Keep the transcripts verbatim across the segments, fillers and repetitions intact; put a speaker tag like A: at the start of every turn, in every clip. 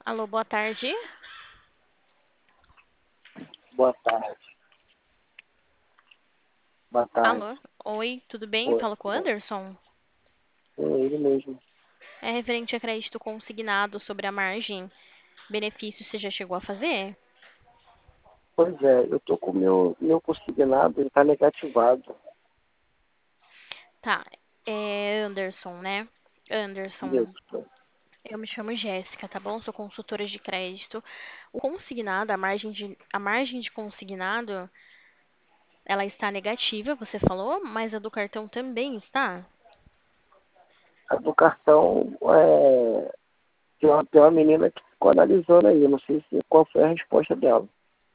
A: Alô, boa tarde.
B: Boa tarde. Boa tarde.
A: Alô, oi, tudo bem?
B: Oi,
A: Fala com o
B: bom,
A: Anderson.
B: é ele mesmo.
A: É referente a crédito consignado sobre a margem. Benefício você já chegou a fazer?
B: Pois é, eu tô com o meu, meu consignado, ele tá negativado.
A: Tá, é Anderson, né? Anderson,
B: Isso.
A: eu me chamo Jéssica, tá bom? Sou consultora de crédito. O consignado, a margem de, a margem de consignado, ela está negativa, você falou, mas a do cartão também está?
B: A do cartão, é, tem, uma, tem uma menina que ficou analisando aí, eu não sei se, qual foi a resposta dela.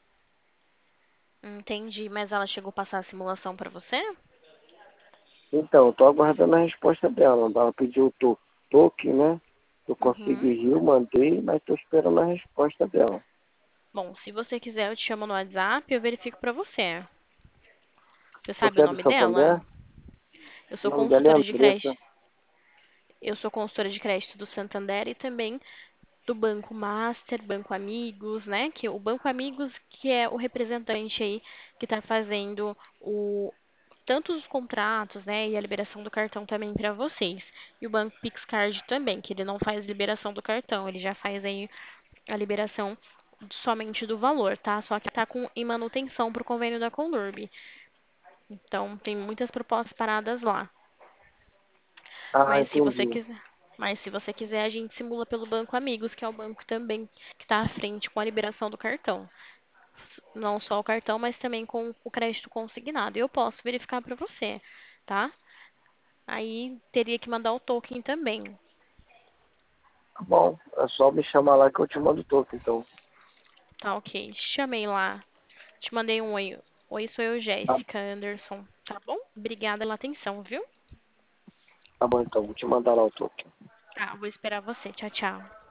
A: Entendi, mas ela chegou a passar a simulação para você?
B: Então, eu tô aguardando a resposta dela. Ela pediu o to, token, né? Eu
A: Uhum.
B: consegui, eu mandei, mas tô esperando a resposta dela.
A: Bom, se você quiser, eu te chamo no WhatsApp e eu verifico pra você. Você sabe o
B: Você é do
A: nome dela?
B: Santander?
A: Eu
B: O
A: sou
B: nome dela é
A: consultora de
B: Andressa.
A: crédito. Eu sou consultora de crédito do Santander e também do Banco Master, Banco Amigos, né? Que o Banco Amigos que é o representante aí que está fazendo o tanto os contratos, né, e a liberação do cartão também para vocês. E o Banco Pixcard também, que ele não faz liberação do cartão, ele já faz aí a liberação somente do valor, tá? Só que está com em manutenção para o convênio da Conlurb. Então, tem muitas propostas paradas lá.
B: Ah,
A: Mas se você
B: entendi.
A: quiser, mas se você quiser, a gente simula pelo Banco Amigos, que é o banco também que está à frente com a liberação do cartão. Não só o cartão, mas também com o crédito consignado. Eu posso verificar para você, tá? Aí teria que mandar o token também.
B: Tá bom, é só me chamar lá que eu te mando o token, então.
A: Tá, ok. Chamei lá. Te mandei um oi. Oi, sou eu,
B: Tá,
A: Jéssica Anderson. Tá bom? Obrigada pela atenção, viu?
B: tá bom, então, vou te mandar lá o token.
A: Tá, vou esperar você. Tchau, tchau.